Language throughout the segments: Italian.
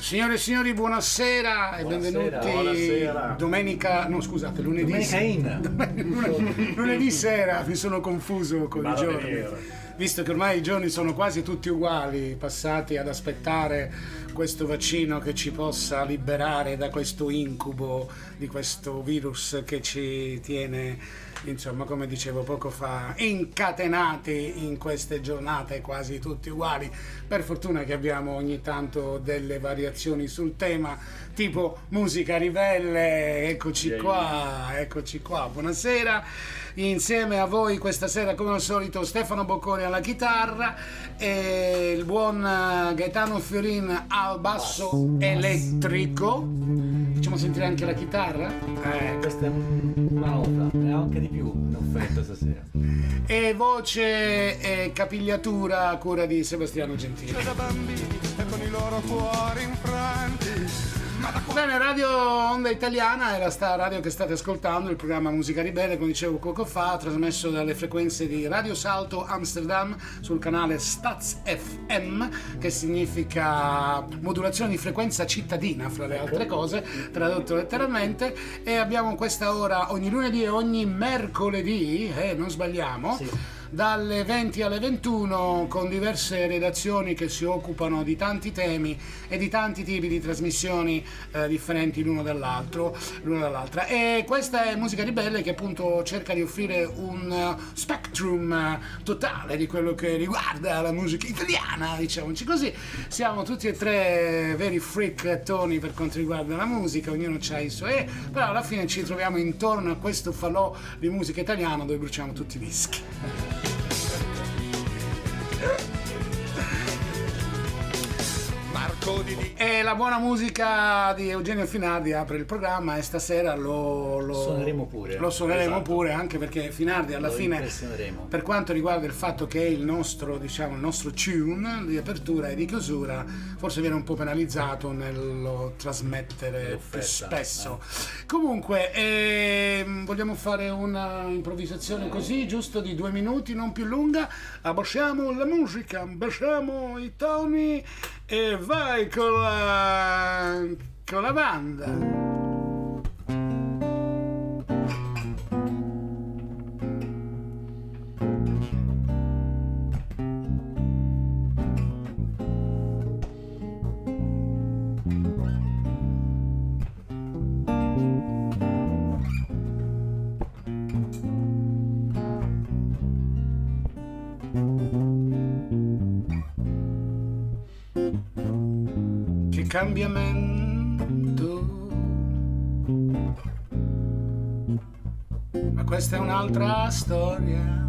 Signore e signori, buonasera e benvenuti. Lunedì sera, mi sono confuso con i giorni, visto che ormai i giorni sono quasi tutti uguali, passati ad aspettare questo vaccino che ci possa liberare da questo incubo di questo virus che ci tiene, insomma, come dicevo poco fa, incatenati in queste giornate quasi tutti uguali. Per fortuna che abbiamo ogni tanto delle variazioni sul tema, tipo musica ribelle. Eccoci qua, buonasera. Insieme a voi questa sera, come al solito, Stefano Bocconi alla chitarra e il buon Gaetano Fiorin al basso elettrico. Facciamo sentire anche la chitarra? Questa è una nota, e anche di più in offerta stasera. E voce e capigliatura a cura di Sebastiano Gentili. Da bambini e con i loro cuori infranti. Bene, Radio Onda Italiana è la radio che state ascoltando, il programma Musica Ribelle, come dicevo poco fa, trasmesso dalle frequenze di Radio Salto Amsterdam sul canale Staz FM, che significa modulazione di frequenza cittadina, fra le altre cose, tradotto letteralmente. E abbiamo questa ora ogni lunedì e ogni mercoledì, non sbagliamo, sì, dalle 20 alle 21, con diverse redazioni che si occupano di tanti temi e di tanti tipi di trasmissioni differenti l'una dall'altra. E questa è Musica Ribelle, che appunto cerca di offrire un spectrum totale di quello che riguarda la musica italiana, diciamoci così. Siamo tutti e tre veri freakettoni per quanto riguarda la musica, ognuno ha i suoi, però alla fine ci troviamo intorno a questo falò di musica italiana dove bruciamo tutti i whisky. E la buona musica di Eugenio Finardi apre il programma, e stasera lo suoneremo pure. Lo suoneremo, esatto, pure, anche perché Finardi alla fine, per quanto riguarda il fatto che è il nostro tune di apertura e di chiusura, forse viene un po' penalizzato nello trasmettere più spesso. Comunque vogliamo fare una improvvisazione così, giusto di 2 minuti, non più lunga. Abbasciamo la musica, abbasciamo i toni e vai con la banda. Cambiamento, ma questa è un'altra storia.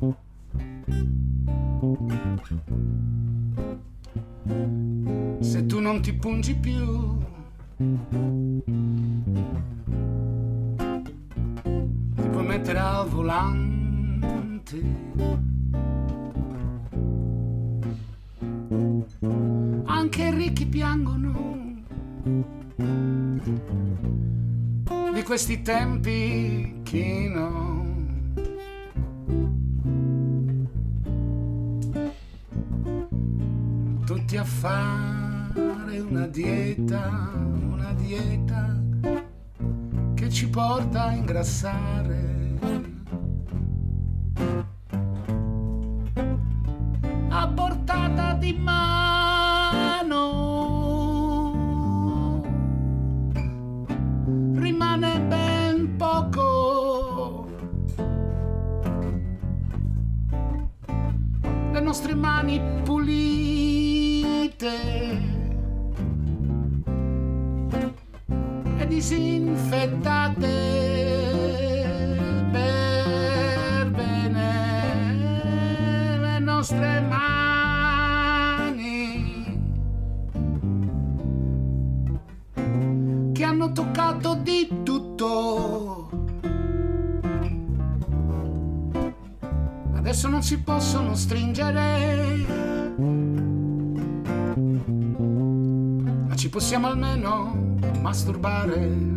Se tu non ti pungi più, ti puoi mettere al volante. Anche i ricchi piangono di questi tempi chino. Tutti a fare una dieta che ci porta a ingrassare, a portata di mano. Rimane ben poco, le nostre mani pulite e disinfettate per bene, le nostre mani che hanno toccato di tutto. Adesso non si possono stringere, ma ci possiamo almeno masturbare.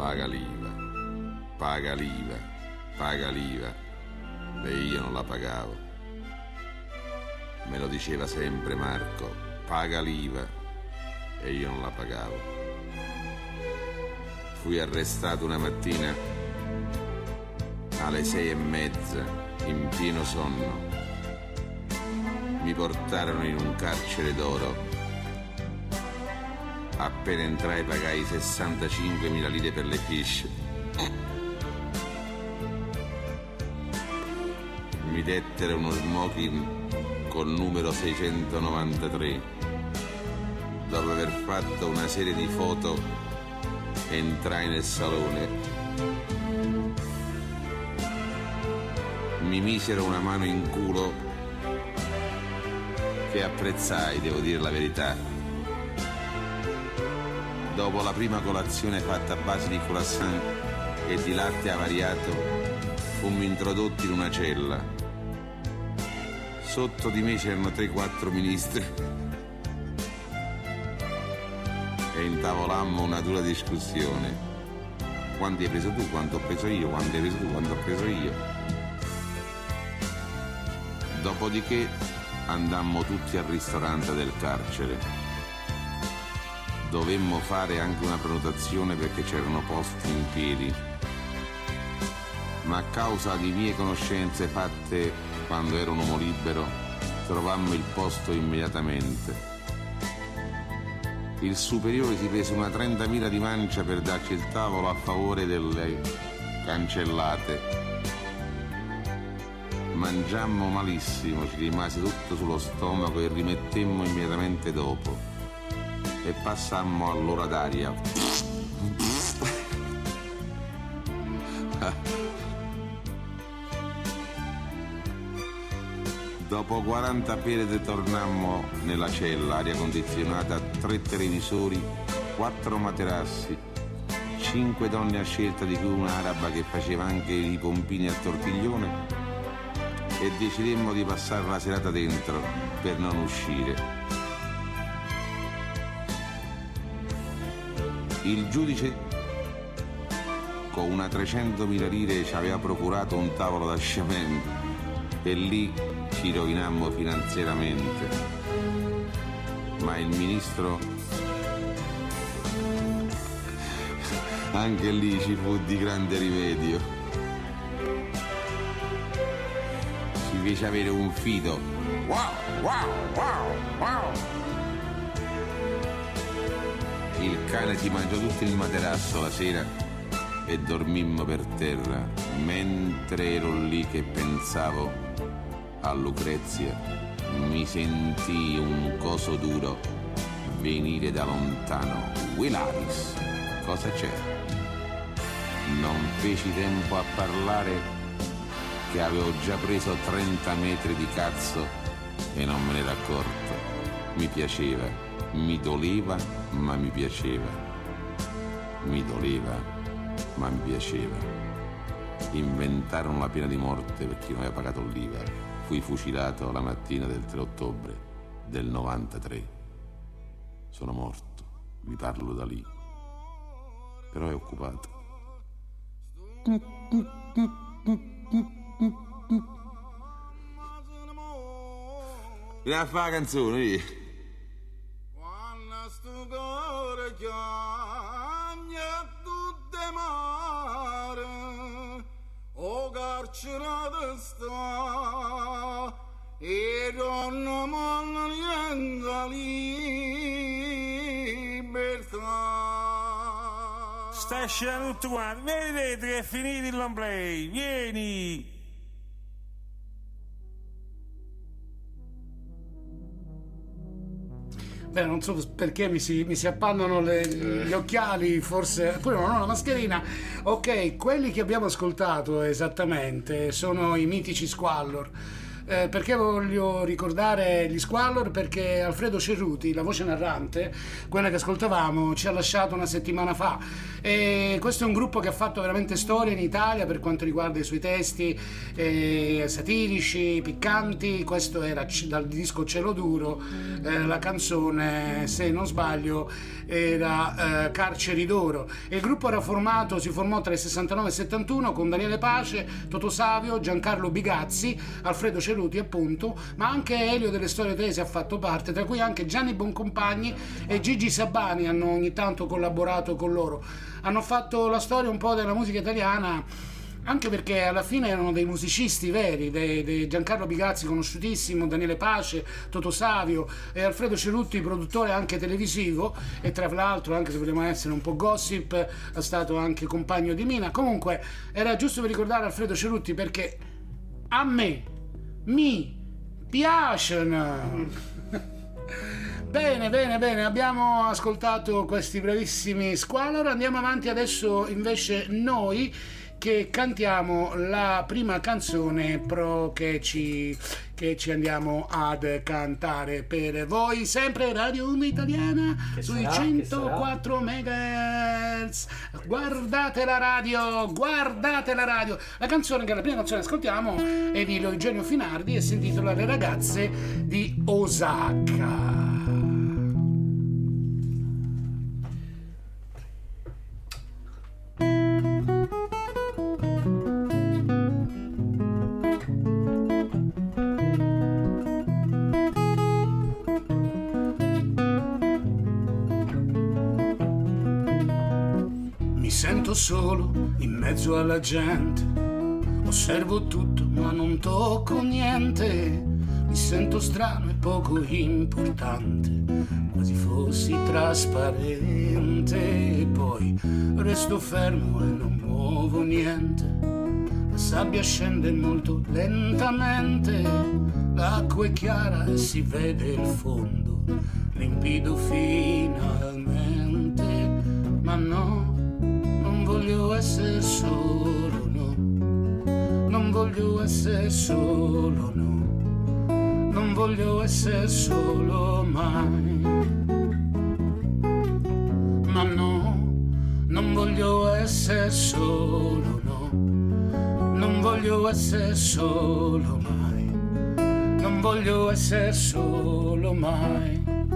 paga l'IVA, paga l'IVA, paga l'IVA. E io non la pagavo. Me lo diceva sempre Marco, paga l'IVA, e io non la pagavo. Fui arrestato una mattina alle 6:30, in pieno sonno. Mi portarono in un carcere d'oro. Appena entrai pagai 65.000 lire per le fiche. Mi dettero uno smoking col numero 693. Dopo aver fatto una serie di foto, entrai nel salone. Mi misero una mano in culo che apprezzai, devo dire la verità. Dopo la prima colazione fatta a base di croissant e di latte avariato, fummo introdotti in una cella. Sotto di me c'erano 3-4 ministri e intavolammo una dura discussione. Quanti hai preso tu? Quanto ho preso io? Quanto hai preso tu? Quanto ho preso io? Dopodiché andammo tutti al ristorante del carcere. Dovemmo fare anche una prenotazione perché c'erano posti in piedi, ma a causa di mie conoscenze fatte quando ero un uomo libero, trovammo il posto immediatamente. Il superiore si prese una 30.000 di mancia per darci il tavolo a favore delle cancellate. Mangiammo malissimo, ci rimase tutto sullo stomaco e rimettemmo immediatamente dopo. E passammo all'ora d'aria. Dopo 40 pere tornammo nella cella, aria condizionata, 3 televisori, 4 materassi, 5 donne a scelta, di cui una araba che faceva anche i pompini a tortiglione, e decidemmo di passare la serata dentro per non uscire. Il giudice con una 300.000 lire ci aveva procurato un tavolo da sciamento e lì ci rovinammo finanziariamente. Ma il ministro, anche lì ci fu di grande rimedio. Ci fece avere un fido. Wow, wow, wow, wow. Il cane ti mangiò tutto il materasso la sera e dormimmo per terra. Mentre ero lì che pensavo a Lucrezia, mi sentii un coso duro venire da lontano. Willaris, cosa c'è? Non feci tempo a parlare che avevo già preso 30 metri di cazzo e non me ne ero accorto. Mi piaceva. Mi doleva, ma mi piaceva. Mi doleva, ma mi piaceva. Inventarono la pena di morte per chi non aveva pagato l'IVA. Fui fucilato la mattina del 3 ottobre del 93. Sono morto, vi parlo da lì. Però è occupato. Vieni a fare la canzone, lì. Sto cuore chiagna tutte mare, o carcerata sta, e non manna niente libertà. Sta scendendo tutto quanto, vedete che è finito il long play, vieni! Beh, non so perché mi si appannano gli occhiali, forse pure non ho la mascherina. Ok, quelli che abbiamo ascoltato esattamente sono i mitici Squallor. Perché voglio ricordare gli Squallor? Perché Alfredo Cerruti, la voce narrante, quella che ascoltavamo, ci ha lasciato una settimana fa, e questo è un gruppo che ha fatto veramente storia in Italia per quanto riguarda i suoi testi satirici, piccanti. Questo era dal disco Cielo Duro, la canzone, se non sbaglio, era Carceri d'Oro, e il gruppo si formò tra il 69 e il 71 con Daniele Pace, Toto Savio, Giancarlo Bigazzi, Alfredo Cerruti appunto, ma anche Elio delle Storie Tese ha fatto parte, tra cui anche Gianni Boncompagni e Gigi Sabani hanno ogni tanto collaborato con loro. Hanno fatto la storia un po' della musica italiana, anche perché alla fine erano dei musicisti veri, dei Giancarlo Bigazzi conosciutissimo, Daniele Pace, Toto Savio e Alfredo Cerruti, produttore anche televisivo, e tra l'altro, anche se vogliamo essere un po' gossip, è stato anche compagno di Mina. Comunque era giusto per ricordare Alfredo Cerruti, perché a me mi piacciono. Bene, abbiamo ascoltato questi bravissimi Squallor. Andiamo avanti adesso invece noi, che cantiamo la prima canzone che ci andiamo ad cantare per voi, sempre Radio Onda Italiana sui 104 MHz. Guardate la radio. La canzone, che è la prima canzone che ascoltiamo, è di Eugenio Finardi e si intitola Le ragazze di Osaka. Sento solo in mezzo alla gente, osservo tutto ma non tocco niente, mi sento strano e poco importante, quasi fossi trasparente, e poi resto fermo e non muovo niente, la sabbia scende molto lentamente, l'acqua è chiara e si vede il fondo, limpido finalmente, ma no, non voglio essere solo, no, non voglio essere solo, no, non voglio essere solo mai, ma no, non voglio essere solo, no, non voglio essere solo mai, non voglio essere solo mai.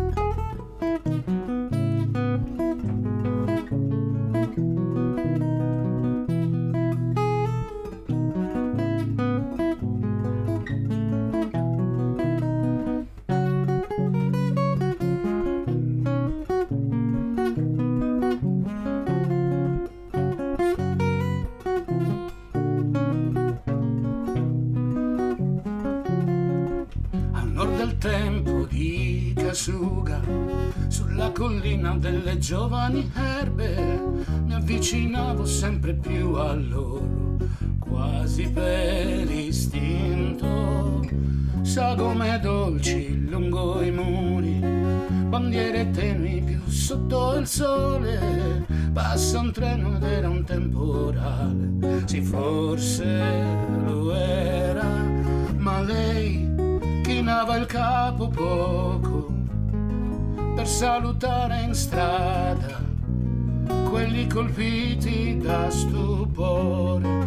Sulla collina delle giovani erbe mi avvicinavo sempre più a loro, quasi per istinto. Sagome dolci lungo i muri, bandiere tenui più sotto il sole, passa un treno ed era un temporale, sì forse lo era, ma lei chinava il capo poco per salutare in strada quelli colpiti da stupore.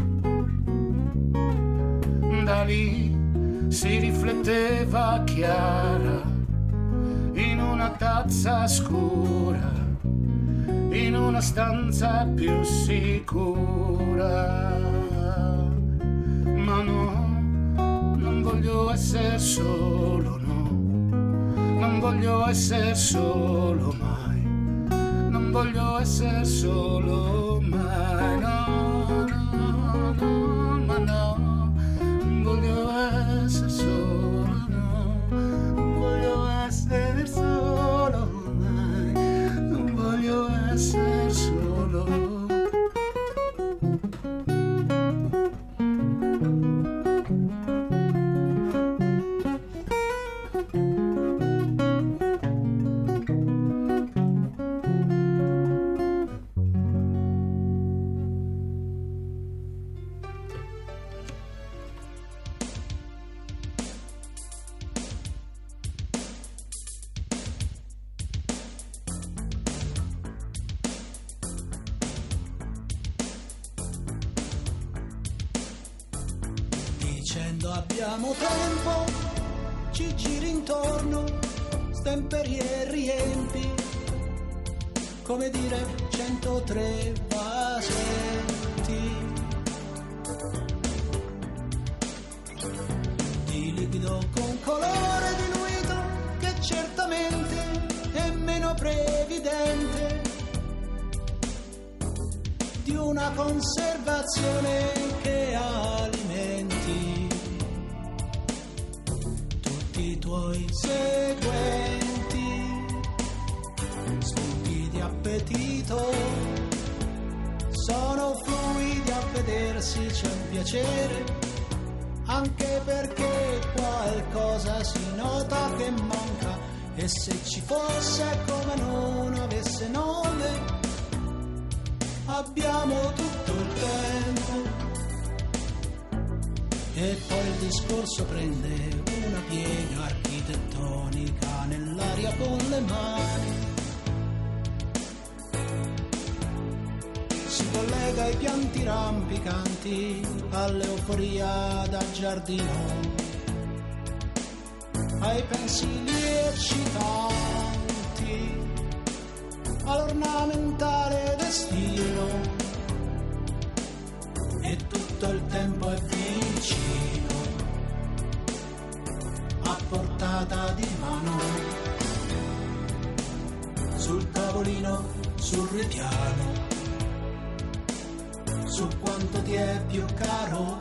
Da lì si rifletteva chiara in una tazza scura, in una stanza più sicura. Ma no, non voglio essere solo, no, non voglio essere solo mai, non voglio essere solo mai, no, no, no, ma no, non voglio essere solo, no, non voglio essere solo mai, non voglio essere solo. dicendo abbiamo tempo, ci giri intorno, stemperi e riempi, come dire 103 vasetti di liquido con colore diluito che certamente è meno previdente di una conservazione che alimenti tutti i tuoi seguenti spunti di appetito. Sono fluidi a vedersi, c'è un piacere, anche perché qualcosa si nota che manca, e se ci fosse come non avesse nome. Abbiamo tutto il tempo. E poi il discorso prende una piega architettonica nell'aria con le mani. Si collega ai pianti rampicanti, all'euforia da giardino, ai pensili eccitanti, all'ornamentale destino, e tutto il tempo è vicino, a portata di mano, sul tavolino, sul ripiano, su quanto ti è più caro.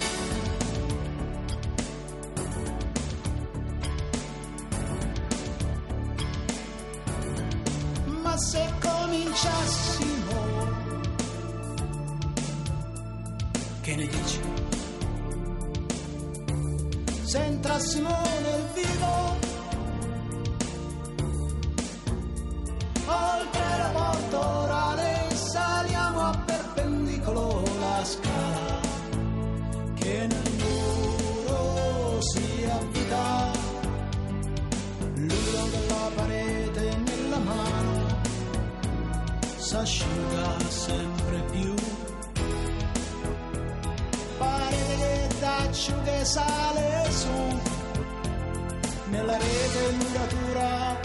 Ma se cominciassimo, che ne dici? Se entrassimo nel vivo, oltre la porta orale, saliamo a perpendicolo la scala che nel muro si avvita, l'uno della parete nella mano s'asciuga sempre più, parete che t'asciughe sale su nella rete muratura,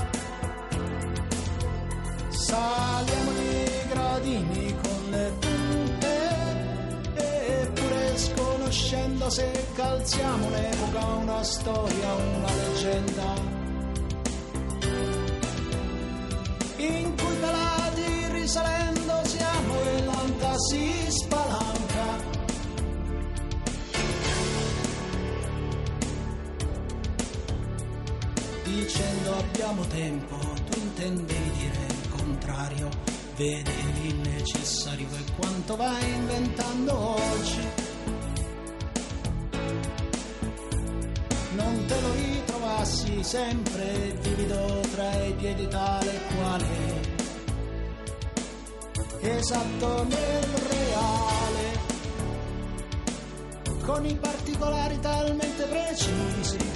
saliamo di gradini con le punte, eppure sconoscendo se calziamo un'epoca, una storia, una leggenda, in cui pelati risalendo siamo e l'onta si spalanca. Dicendo abbiamo tempo, tu intendevi dire il contrario, vedevi il necessario e quanto vai inventando oggi. Non te lo ritrovassi sempre vivido tra i piedi tale quale, esatto nel reale, con i particolari talmente precisi,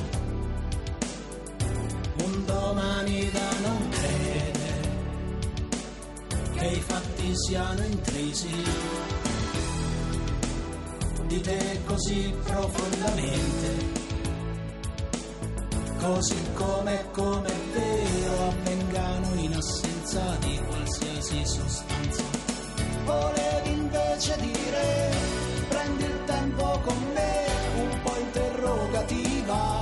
un domani da non credere che i fatti siano intrisi di te così profondamente, così come è vero avvengano in assenza di qualsiasi sostanza. Volevi invece dire prendi il tempo con me, un po' interrogativa,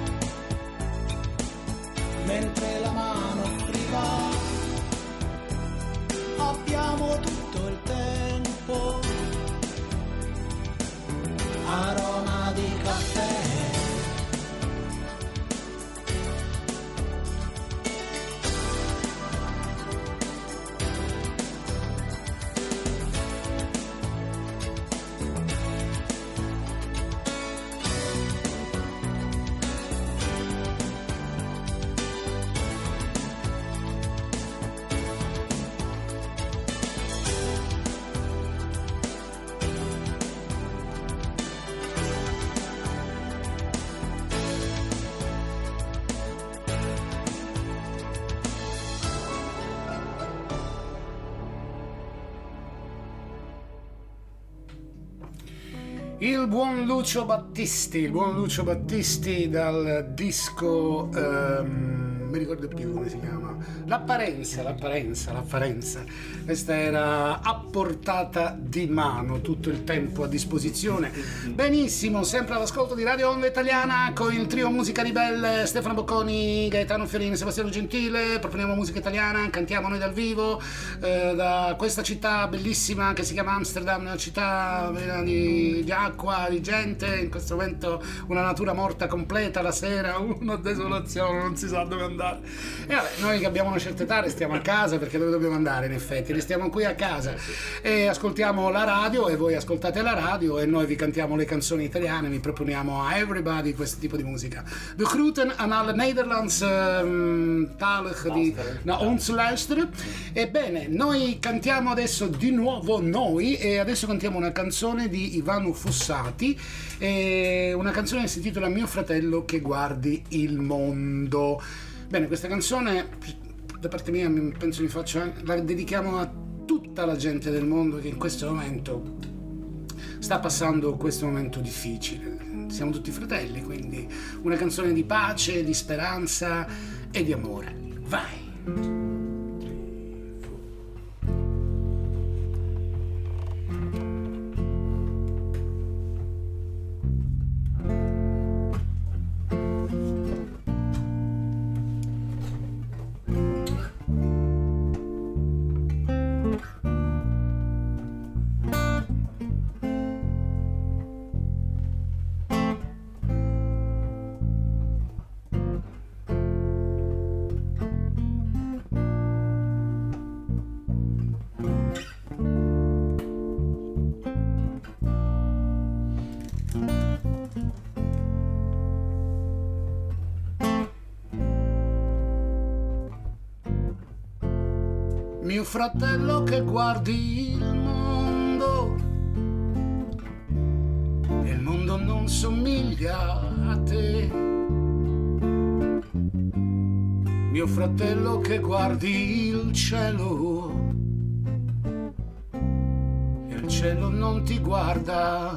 mentre la mano offriva abbiamo tutto il tempo, aroma di caffè, Il buon Lucio Battisti dal disco, mi ricordo più come si chiama, L'apparenza. Questa era a portata di mano, tutto il tempo a disposizione. Benissimo, sempre all'ascolto di Radio Onda Italiana con il trio Musica Ribelle, Stefano Bocconi, Gaetano Fiorini, Sebastiano Gentile. Proponiamo musica italiana, cantiamo noi dal vivo da questa città bellissima che si chiama Amsterdam, una città piena di acqua, di gente, in questo momento una natura morta completa, la sera una desolazione, non si sa dove andare. E vabbè, noi che abbiamo una certa età restiamo a casa, perché dove dobbiamo andare in effetti? Restiamo qui a casa e ascoltiamo la radio, e voi ascoltate la radio e noi vi cantiamo le canzoni italiane, vi proponiamo a everybody questo tipo di musica. De groeten aan alle Nederlands talig die naar ons luisteren. Ebbene, noi cantiamo adesso di nuovo e adesso cantiamo una canzone di Ivano Fossati, una canzone che si intitola Mio fratello che guardi il mondo. Bene, questa canzone da parte mia penso la dedichiamo a tutta la gente del mondo che in questo momento sta passando questo momento difficile. Siamo tutti fratelli, quindi una canzone di pace, di speranza e di amore. Vai! Mio fratello che guardi il mondo e il mondo non somiglia a te. Mio fratello che guardi il cielo e il cielo non ti guarda.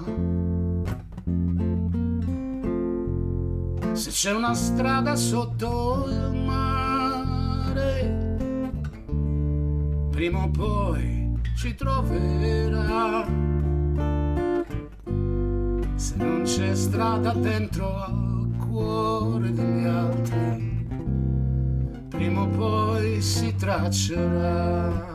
Se c'è una strada sotto il mare, prima o poi ci troverà. Se non c'è strada dentro al cuore degli altri, prima o poi si traccerà.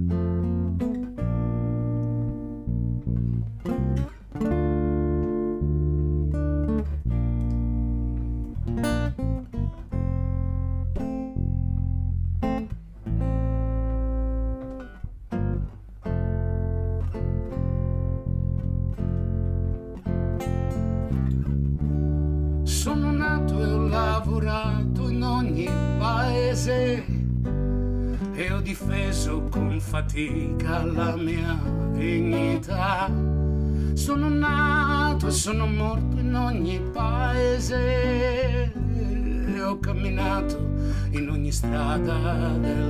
Sono nato e ho lavorato in ogni paese e ho difeso con fatica la mia dignità. Sono nato e sono morto in ogni paese e ho camminato in ogni strada del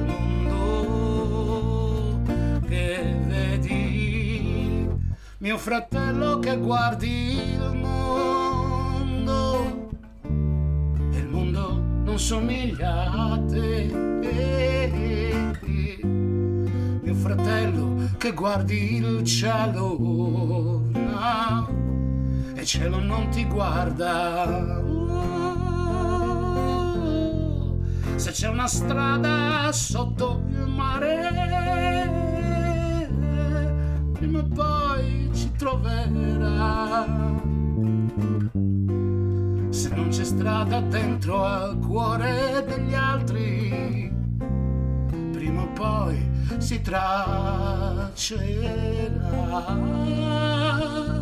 mondo che vedi. Mio fratello che guardi il mondo e il mondo non somiglia a te. Mio fratello che guardi il cielo, no, e il cielo non ti guarda. Se c'è una strada sotto il mare, prima o poi ci troverà. Se non c'è strada dentro al cuore degli altri, prima o poi si traccerà.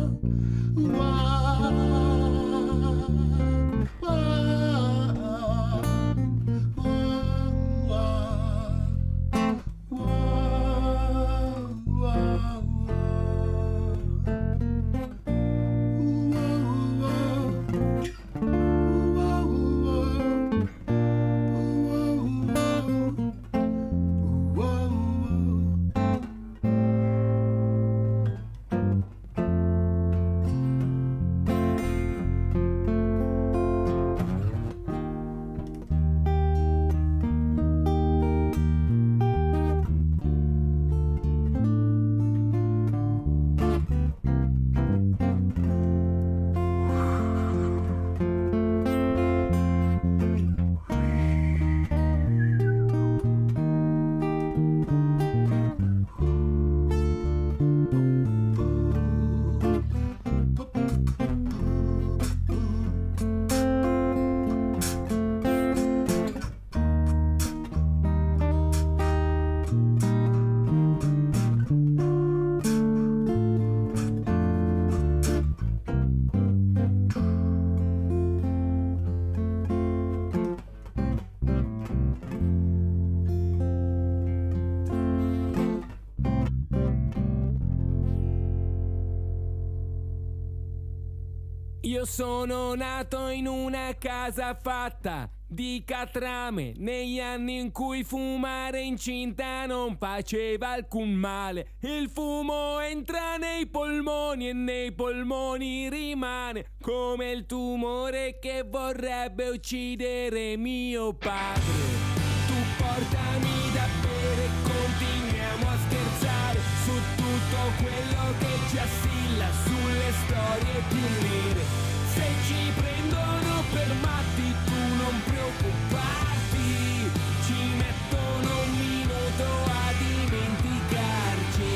Io sono nato in una casa fatta di catrame, negli anni in cui fumare incinta non faceva alcun male. Il fumo entra nei polmoni e nei polmoni rimane come il tumore che vorrebbe uccidere mio padre. Tu portami da bere, continuiamo a scherzare su tutto quello che ci assilla, sulle storie più nere. Se ci prendono per matti tu non preoccuparti, ci mettono un minuto a dimenticarci.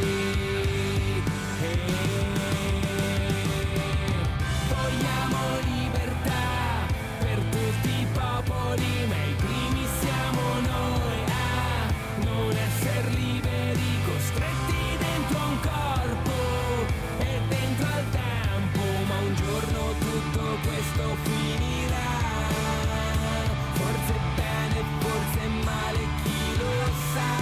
Vogliamo libertà per tutti i popoli, ma i primi siamo noi a non essere liberi, costretti dentro a un corpo e dentro al tempo, ma un giorno tutto questo finirà. Forse bene, forse male, chi lo sa.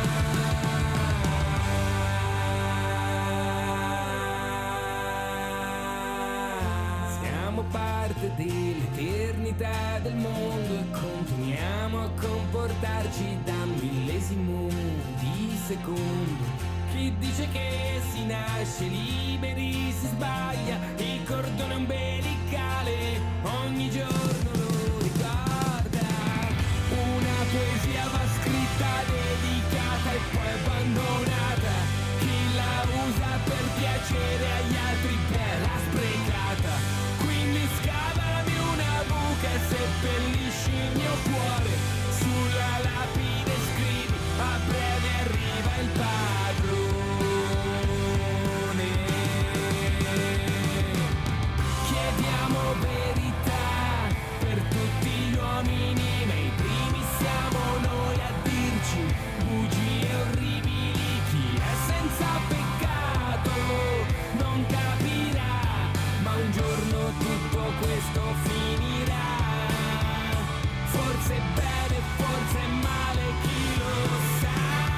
Siamo parte dell'eternità del mondo e continuiamo a comportarci da millesimo di secondo. Chi dice che si nasce liberi si sbaglia, il cordone ombelicale ogni giorno lo ricorda. Una poesia va scritta, dedicata e poi abbandonata. Chi la usa per piacere agli altri per la sprecata. Quindi scavami una buca e seppellisci il mio cuore. Sulla lapide scrivi: a breve arriva il padrone. Chiediamo verità per tutti gli uomini, ma i primi siamo noi a dirci bugie orribili. Chi è senza peccato non capirà, ma un giorno tutto questo finirà. Forse bene, forse male, chi lo sa.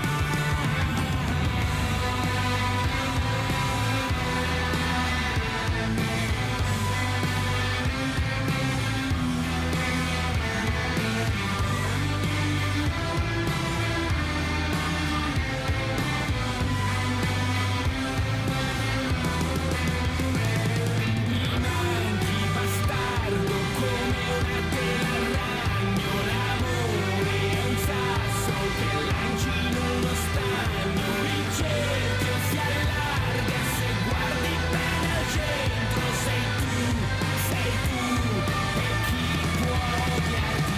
Mi manchi bastardo come una tela al ragno, l'amore è un sasso che lanci in uno stagno, il cerchio si allarga se guardi bene al centro, sei tu e chi può odiarti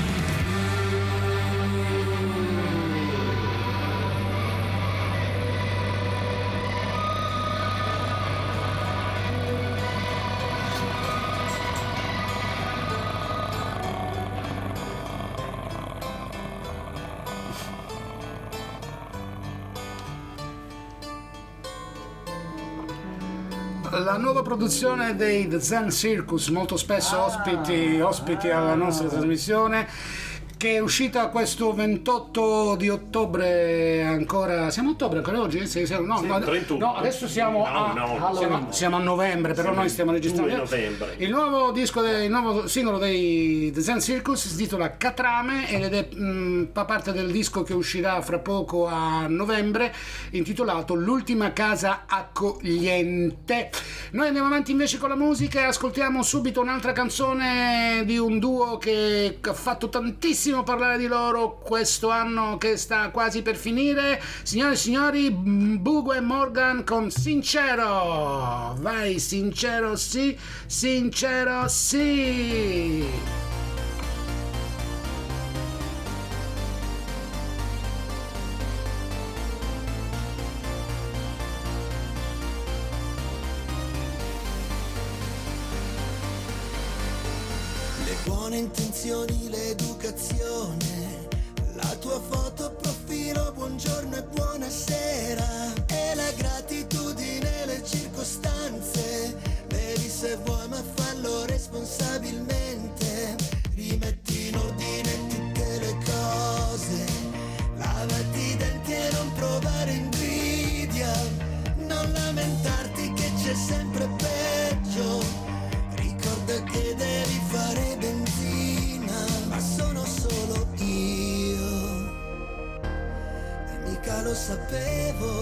La nuova produzione dei The Zen Circus, molto spesso ospiti alla nostra trasmissione, che è uscita questo 28 di ottobre. Ancora siamo a ottobre ancora oggi? No, adesso siamo siamo a novembre, però noi stiamo registrando novembre. il nuovo disco, il nuovo singolo dei The Zen Circus si intitola Catrame ed è fa parte del disco che uscirà fra poco a novembre, intitolato L'ultima casa accogliente. Noi andiamo avanti invece con la musica e ascoltiamo subito un'altra canzone di un duo che ha fatto tantissimo parlare di loro questo anno che sta quasi per finire. Signore e signori, Bugo e Morgan con Sincero. Vai, sincero sì, sincero sì. Buone intenzioni, l'educazione, la tua foto profilo, buongiorno e buonasera, e la gratitudine, le circostanze, bevi se vuoi ma fallo responsabilmente, rimetti in ordine tutte le cose, lavati i denti e non provare invidia, non lamentarti che c'è sempre peggio. sapevo.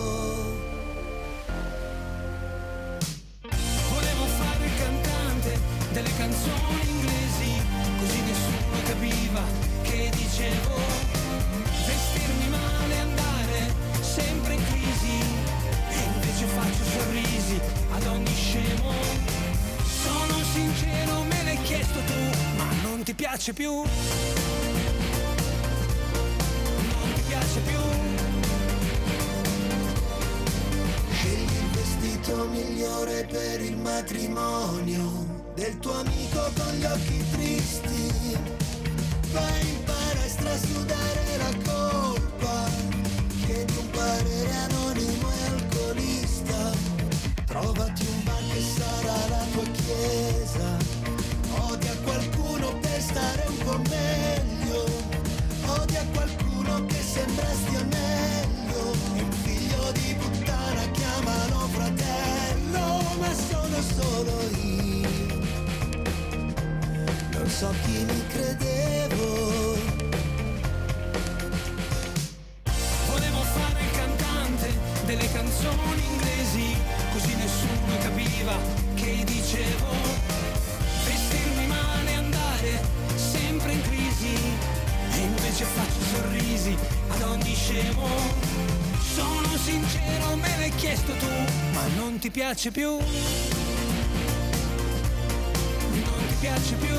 Volevo fare il cantante delle canzoni inglesi, così nessuno capiva che dicevo. Vestirmi male, andare sempre in crisi, e invece faccio sorrisi ad ogni scemo. Sono sincero, me l'hai chiesto tu, ma non ti piace più? Non ti piace più? Scegli il vestito migliore per il matrimonio del tuo amico con gli occhi tristi. Vai in palestra a sudare la colpa, chiedi un parere anonimo e alcolista. Trovati un bar che sarà la tua chiesa. Odia qualcuno per stare un po' meglio. Odia qualcuno che sembrasti meglio. E un figlio di puttana chiamalo fratello, ma sono solo io. Non so chi mi credevo. Volevo fare il cantante delle canzoni inglesi, così nessuno capiva che dicevo. Vestirmi male, andare sempre in crisi, e invece faccio sorrisi ad ogni scemo. Sono sincero, me l'hai chiesto tu, ma non ti piace più? Non ti piace più?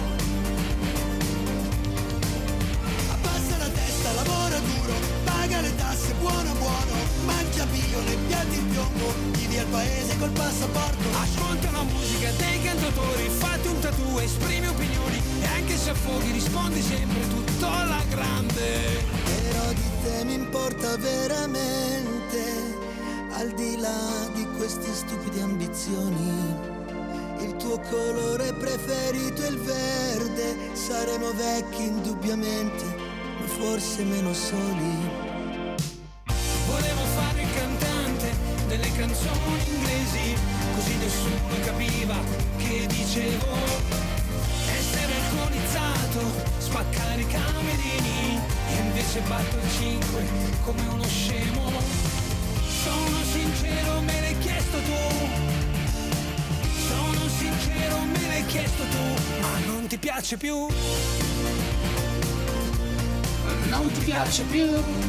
Abbassa la testa, lavora duro, paga le tasse, buono buono, mangia bio nei piatti in piombo, vivi al paese col passaporto. Ascolta la musica dei cantautori, fatti un tattoo, esprimi opinioni, e anche se affoghi rispondi sempre tutto alla grande. Però di te mi importa veramente, al di là di queste stupide ambizioni. Il tuo colore preferito è il verde, saremo vecchi indubbiamente, ma forse meno soli. Volevo fare il cantante delle canzoni inglesi, così nessuno capiva che dicevo. Essere alcolizzato, spaccare i camerini, e invece batto il 5 come uno scemo. Sono sincero, me l'hai chiesto tu. Sono sincero, me l'hai chiesto tu, ma non ti piace più? Non ti piace più?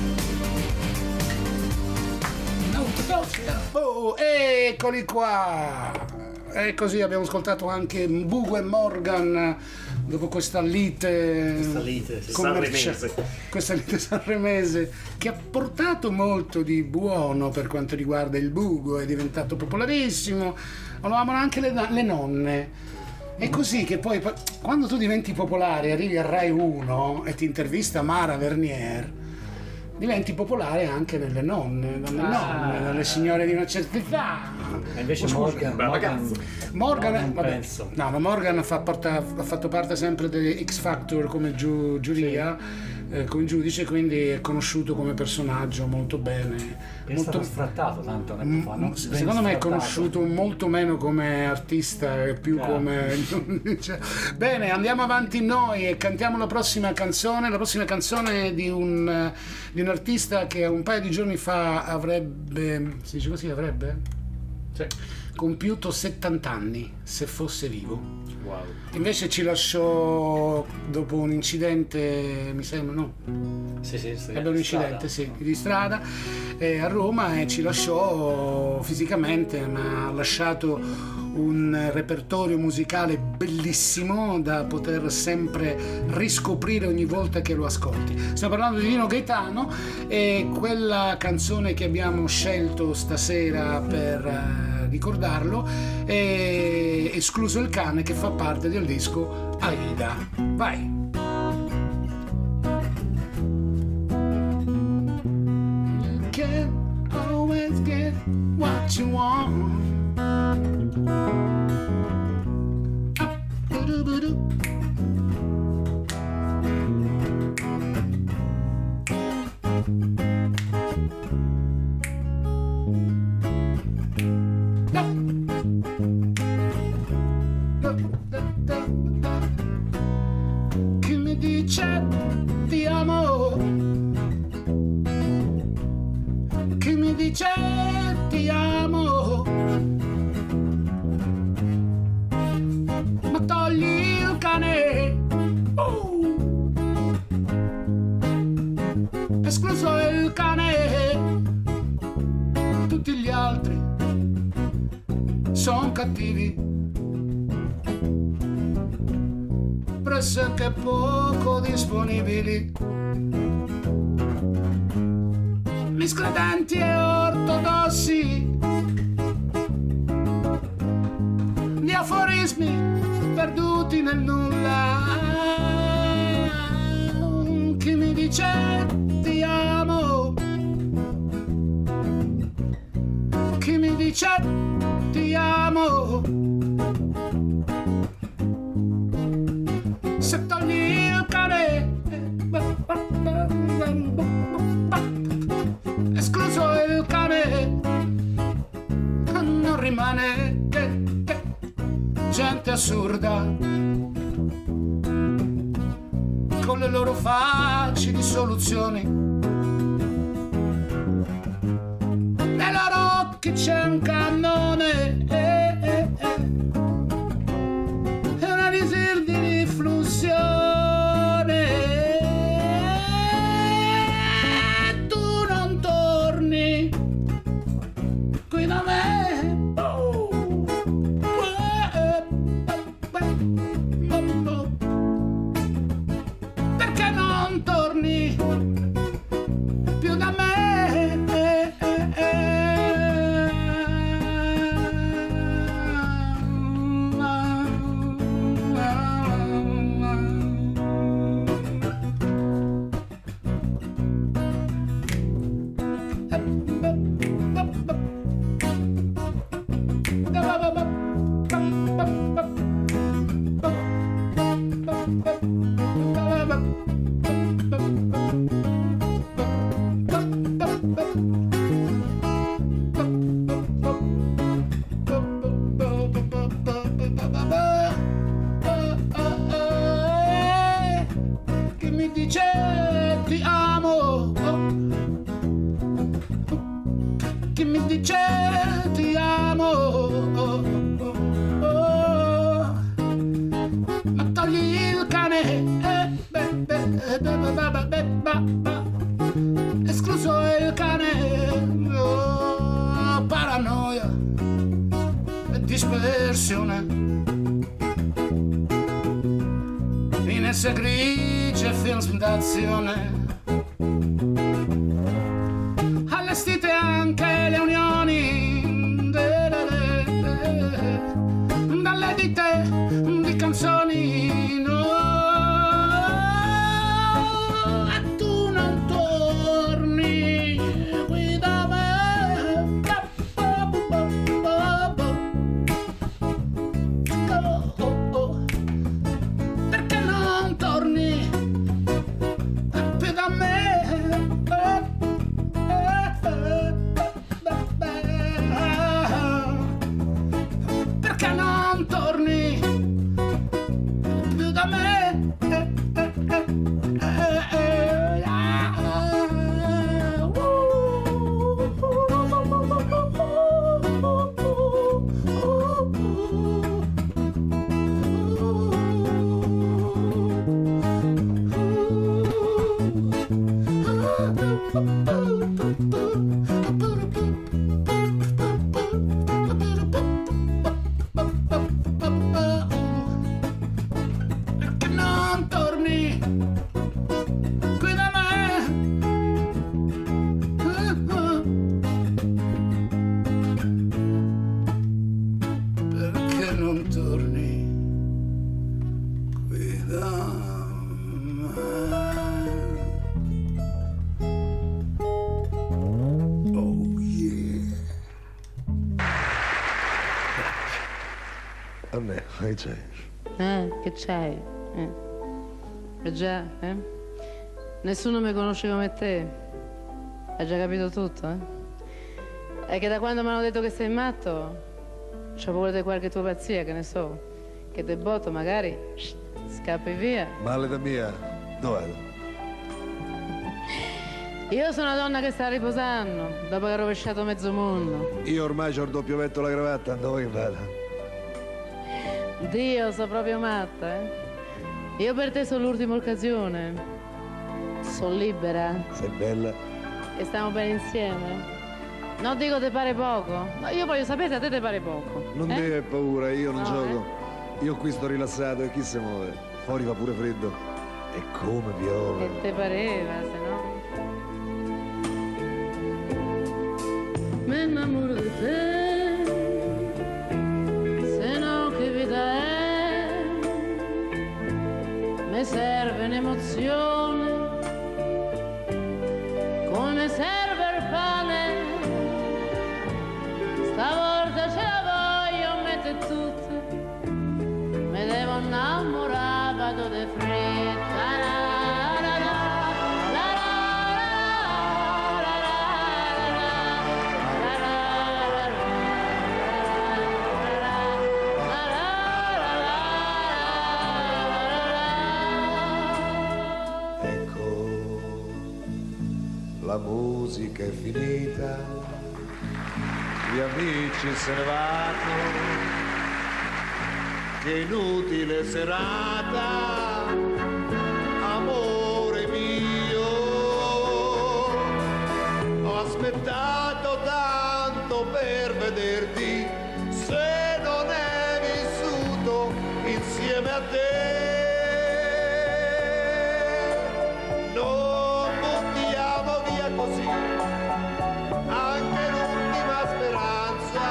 Non ti piace? Oh, eccoli qua! E così abbiamo ascoltato anche Mbugo e Morgan dopo questa lite sanremese. Questa lite sanremese che ha portato molto di buono per quanto riguarda il bugo, è diventato popolarissimo, lo amano anche le nonne. È così che poi quando tu diventi popolare, arrivi a Rai 1 e ti intervista Mara Vernier, diventi popolare anche nelle nonne, dalle signore di una certa età. E invece Morgan ha fatto parte sempre di X Factor come giuria, come giudice, quindi è conosciuto come personaggio molto bene. È stato sfrattato tanto tempo fa, no? Secondo me è conosciuto molto meno come artista e più come bene, andiamo avanti noi e cantiamo la prossima canzone. La prossima canzone è di un artista che un paio di giorni fa avrebbe, si dice così, compiuto 70 anni se fosse vivo. Wow. Invece ci lasciò dopo un incidente, mi sembra, no? Ebbe un incidente di strada a Roma, e ci lasciò fisicamente, ma ha lasciato un repertorio musicale bellissimo da poter sempre riscoprire ogni volta che lo ascolti. Stiamo parlando di Nino Gaetano, e quella canzone che abbiamo scelto stasera per ricordarlo è Escluso il cane, che fa parte del disco Aida. Vai! You can't always get what you want. Chi mi dice ti amo dice ti amo, ma togli il cane, escluso il cane, tutti gli altri son cattivi, pressoché poco disponibili, miscredenti e ortodossi, gli aforismi perduti nel nulla. Chi mi dice ti amo, chi mi dice ti amo, se togli il cane, escluso il cane, non rimane che gente assurda con le loro facili soluzioni. Nei loro occhi c'è un cannone e una risir di riflussione. Tu non torni qui da me, perché non torni più da me. Chi mi dice ti amo, chi mi dice ti amo, ma togli il cane, escluso il cane, paranoia e dispersione, finestre grigie, film d'azione, allestite anche le unioni dalle dite di canzoni, no, e tu non torni qui da me, perché non torni più da me. Perché non torni più da me. Perché non torni qui da me. Perché non torni qui da me. Oh yeah. A me, che c'è? Che c'hai? Già, Nessuno mi conosce come te. Hai già capito tutto, È che da quando mi hanno detto che sei matto, c'ho paura di qualche tua pazzia, che ne so. Che te botto, magari scappi via. Male da mia, dov'è? Io sono una donna che sta riposando dopo che ha rovesciato mezzo mondo. Io ormai c'ho il doppio petto alla cravatta, dove che vada? Dio, so proprio matta, Io per te sono l'ultima occasione. Sono libera. Sei bella. E stiamo bene insieme. Non dico te pare poco. No, io voglio sapere se a te pare poco. Non devi avere paura, io non gioco. Eh? Io qui sto rilassato e chi si muove? Fuori fa pure freddo. E come piove. Che te pareva, se no? Mi innamoro di te, se no che vita è? Mi serve un'emozione, come serve il pane. Stavolta ce la voglio mettere tutta, mi devo innamorare, vado di fretta. La musica è finita, gli amici se ne vanno, che inutile serata, amore mio, ho aspettato tanto per vederti, se non è vissuto insieme a te. Così, anche l'ultima speranza.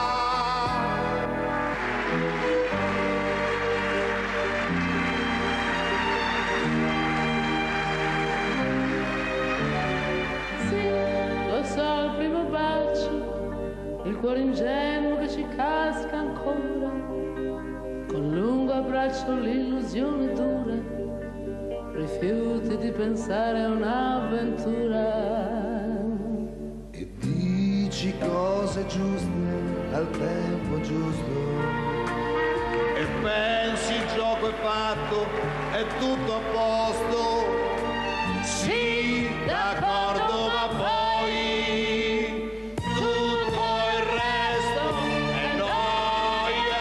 Sì, lo so, il primo bacio, il cuore ingenuo che ci casca ancora, con lungo abbraccio l'illusione dura. Rifiuti di pensare a un'avventura e dici cose giuste al tempo giusto e pensi il gioco è fatto, è tutto a posto. Sì, d'accordo, ma poi tutto il resto è noia.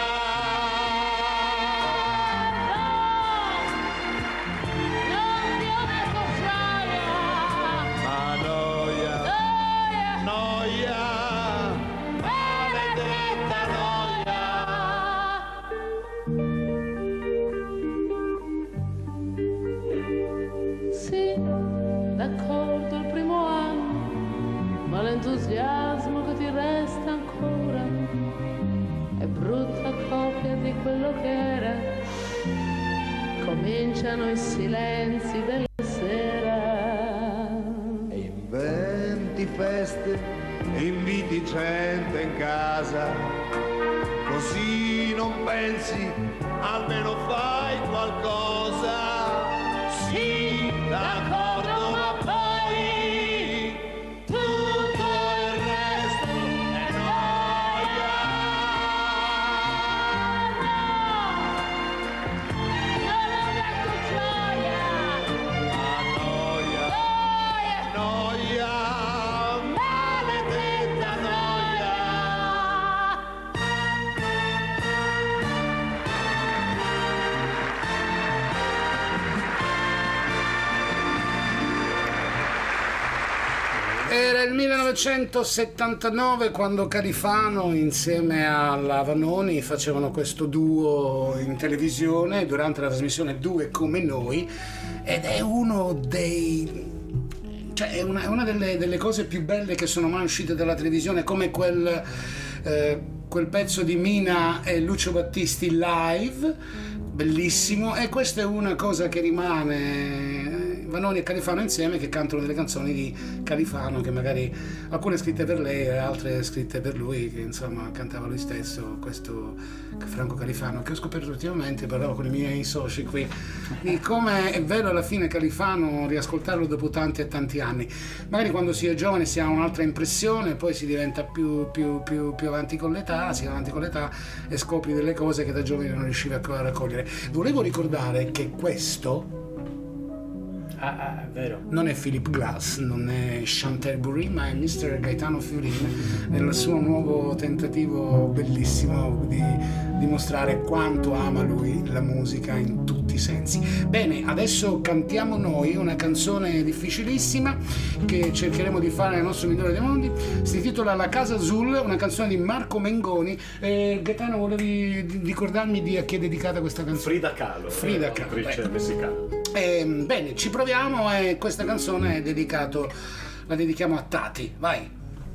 L'entusiasmo che ti resta ancora è brutta copia di quello che era. Cominciano i silenzi della sera e inventi feste e inviti gente in casa, così non pensi, almeno fai qualcosa. Sì, d'accordo, ma poi tutto il resto è noia. No, non ho detto gioia, Ma noia, maledetta noia. Era il 1979 quando Califano insieme alla Vanoni facevano questo duo in televisione durante la trasmissione Due come noi, ed è uno dei... cioè è una delle cose più belle che sono mai uscite dalla televisione, come quel pezzo di Mina e Lucio Battisti live, bellissimo. E questa è una cosa che rimane, Vanoni e Califano insieme, che cantano delle canzoni di Califano, che magari alcune scritte per lei e altre scritte per lui, che insomma cantava lui stesso, questo Franco Califano, che ho scoperto ultimamente, parlavo con i miei soci qui, di come è bello alla fine Califano riascoltarlo dopo tanti e tanti anni. Magari quando si è giovani si ha un'altra impressione, poi si diventa più avanti con l'età, si va avanti con l'età e scopri delle cose che da giovane non riuscivi a raccogliere. Volevo ricordare che questo È vero. Non è Philip Glass, non è Chanterbury, ma è Mr. Gaetano Fiorin nel suo nuovo tentativo bellissimo di dimostrare quanto ama lui la musica in tutti i sensi. Bene, adesso cantiamo noi una canzone difficilissima che cercheremo di fare nel nostro migliore dei mondi. Si intitola La Casa Azul, una canzone di Marco Mengoni. Gaetano, volevi ricordarmi di a chi è dedicata questa canzone? Frida Kahlo. Frida Kahlo, Un'attrice messicana. Bene, ci proviamo e questa canzone la dedichiamo a Tati. Vai.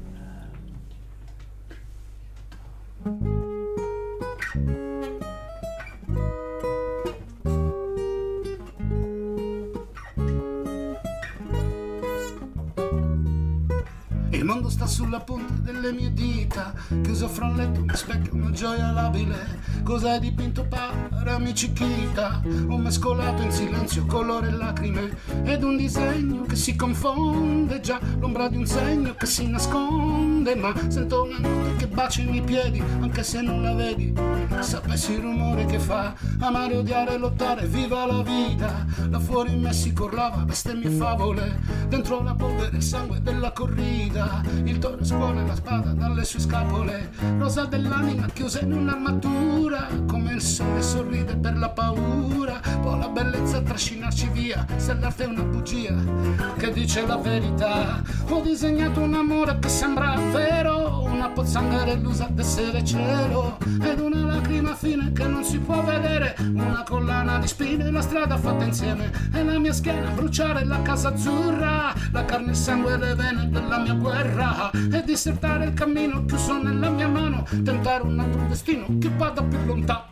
Il mondo sta sulla punta delle mie dita, chiuso fra un letto, mi specchia una gioia labile. Cosa hai dipinto, parami Chiquita? Ho mescolato in silenzio colore e lacrime ed un disegno che si confonde, già l'ombra di un segno che si nasconde. Ma sento una notte che bacia i miei piedi, anche se non la vedi. Sapessi il rumore che fa, amare, odiare, lottare, viva la vita. Là fuori in Messico urlava bestemmie e favole, dentro la polvere e il sangue della corrida. Il toro scuole la spada dalle sue scapole, rosa dell'anima chiusa in un'armatura, come il sole sorride per la paura. Può la bellezza trascinarci via, se l'arte è una bugia che dice la verità. Ho disegnato un amore che sembra vero, una pozzanghera illusa d'essere cielo, ed una lacrima fine che non si può vedere, una collana di spine, la strada fatta insieme, e la mia schiena bruciare la casa azzurra, la carne, il sangue e le vene della mia guerra, e dissertare il cammino chiuso nella mia mano, tentare un altro destino che vada più lontano.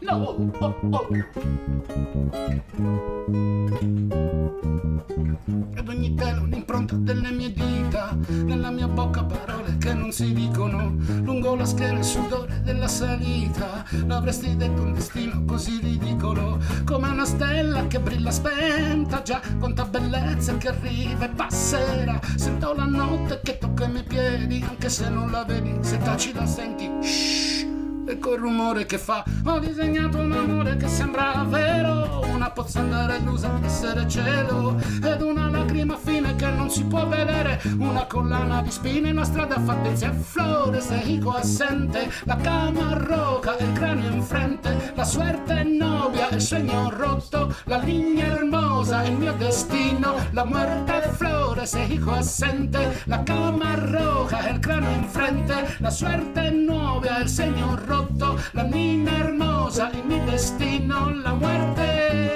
Ed ogni tela un'impronta delle mie dita, nella mia bocca parole che non si dicono, lungo la schiena il sudore della salita. L'avresti detto un destino così ridicolo, come una stella che brilla spenta, già quanta bellezza che arriva e passerà. Sento la notte che tocca i miei piedi, anche se non la vedi, se taci la senti, shh, e col rumore che fa. Ho disegnato un amore che sembra vero, una pozzanghera illusa d'essere cielo, ed una lacrima fine che non si può vedere, una collana di spine, una strada fatta insieme. Flores e higo assente, la cama roca e il cranio in frente, la suerte novia, il segno rotto, la linea hermosa, il mio destino, la muerte. Flores e higo assente, la cama roca e il cranio in frente, la suerte novia, il segno rotto, la linea hermosa, il mio destino, la muerte.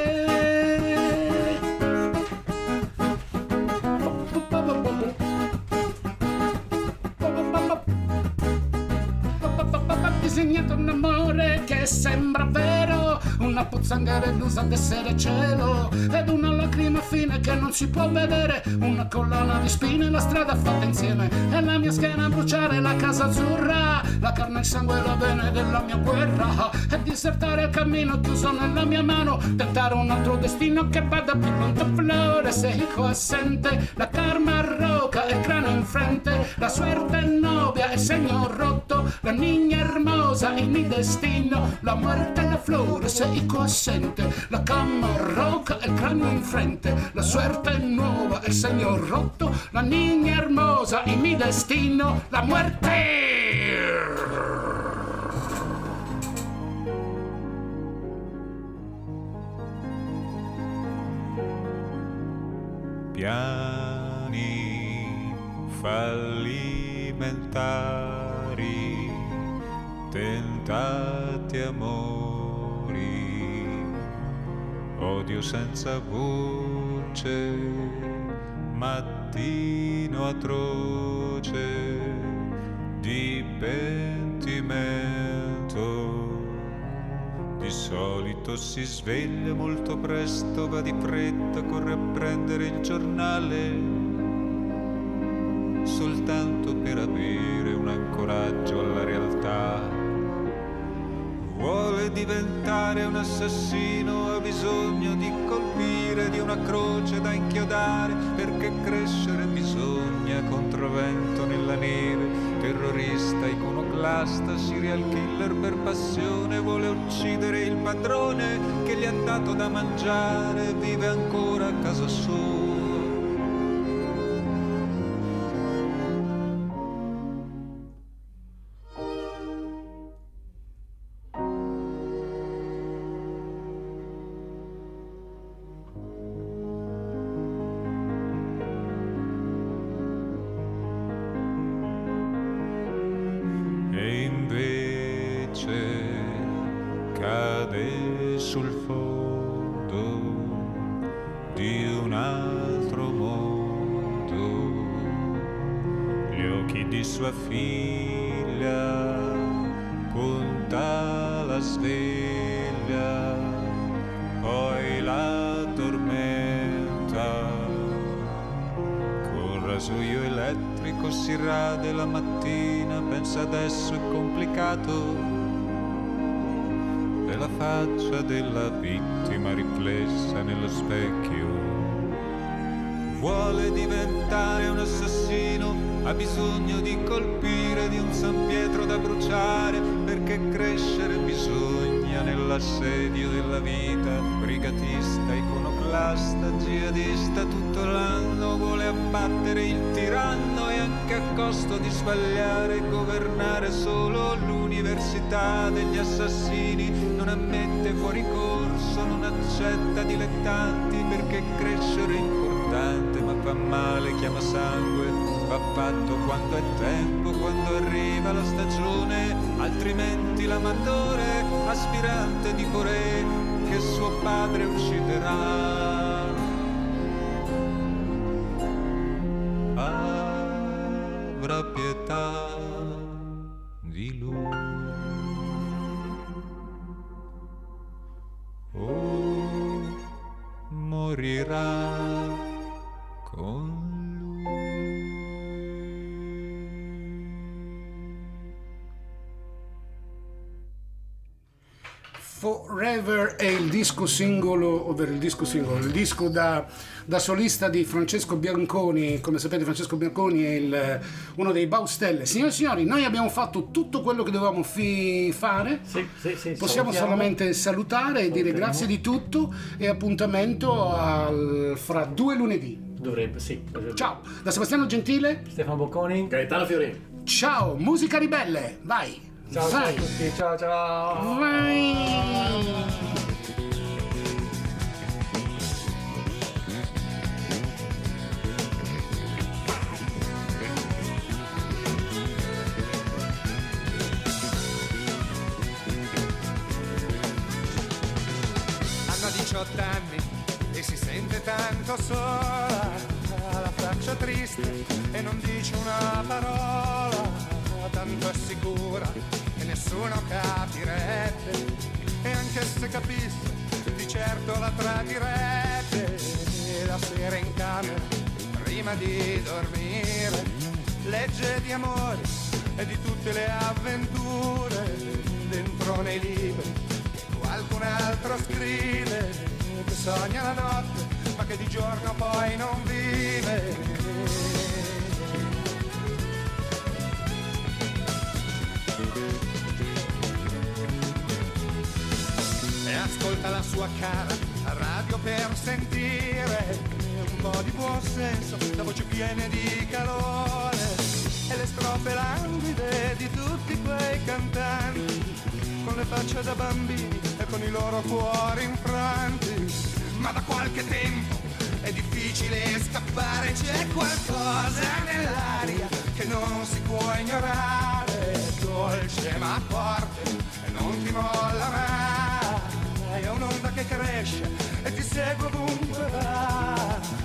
Disegnato un amore che sembra vero, una pozzanghera illusa d'essere cielo, ed una lacrima fine che non si può vedere, una collana di spine, la strada fatta insieme, e la mia schiena bruciare la casa azzurra, la carne, il sangue e la vene della mia guerra, e dissertare il cammino chiuso nella mia mano, tentare un altro destino che vada più lontano. Flores e hijo assente, la karma roca e il cranio in frente, la suerte novia e il segno rotto, la niña hermosa, il mio destino, la muerte. La flores e hijo assente, la cama roca e il cranio in frente, la suerte nuova e il segno rotto, la niña hermosa, il mio destino, la muerte. Piani fallimentari, tentati amori, odio senza voce, mattino atroce di pentimento. Di solito si sveglia molto presto, va di fretta, corre a prendere il giornale, soltanto per avere un ancoraggio alla realtà. Vuole diventare un assassino, ha bisogno di colpire, di una croce da inchiodare, perché crescere bisogna controvento nella neve. Terrorista, iconoclasta, serial killer per passione, vuole uccidere il padrone che gli ha dato da mangiare, vive ancora a casa sua sua figlia, punta la sveglia, poi la tormenta. Col rasoio elettrico si rade la mattina, pensa adesso è complicato. E la faccia della vittima riflessa nello specchio. Vuole diventare un assassino, ha bisogno di colpire, di un San Pietro da bruciare, perché crescere bisogna nell'assedio della vita. Brigatista, iconoclasta, jihadista, tutto l'anno vuole abbattere il tiranno e anche a costo di sbagliare, governare solo l'università degli assassini. Non ammette fuori corso, non accetta dilettanti, perché crescere è importante, ma fa male, chiama sangue, va fatto quando è tempo, quando arriva la stagione, altrimenti l'amatore, aspirante di Coré, che suo padre ucciderà. Avrà pietà di lui. O morirà con lui. Forever è il disco singolo, ovvero il disco da solista di Francesco Bianconi. Come sapete, Francesco Bianconi è uno dei Baustelle. Signore e signori, noi abbiamo fatto tutto quello che dovevamo fare. Sì, possiamo solamente salutare e dire grazie di tutto e appuntamento fra 2 lunedì. Dovrebbe, sì. Ciao, da Sebastiano Gentile, Stefano Bocconi, Gaetano Fiorini. Ciao, musica ribelle, vai. Ciao, ciao a tutti, ciao. Vai. Hanno 18 anni e si sente tanto sola, ha la faccia triste e non dice una parola, tanto è sicura che nessuno capirebbe, e anche se capisse di certo la tradirebbe. E la sera in camera prima di dormire legge di amori e di tutte le avventure dentro nei libri che qualcun altro scrive, che sogna la notte ma che di giorno poi non vive. E ascolta la sua cara radio per sentire un po' di buon senso, la voce piena di calore e le strofe languide di tutti quei cantanti con le facce da bambini e con i loro cuori infranti. Ma da qualche tempo è difficile scappare, c'è qualcosa nell'aria che non si può ignorare, è dolce ma forte e non ti molla mai, è un'onda che cresce e ti segue ovunque vai.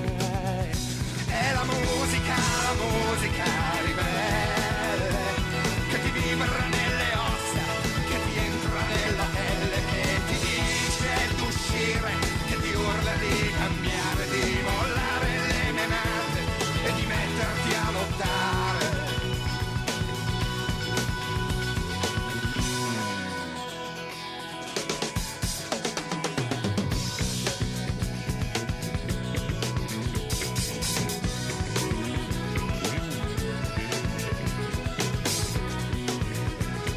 È la musica ribelle che ti vibra nelle ossa, che ti entra nella pelle, che ti dice d'uscire, che ti urla di cambiare, di mollare le menate e di metterti a lottare.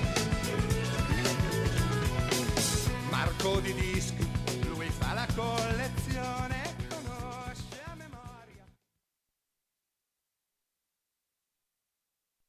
Marco di dischi, lui fa la colla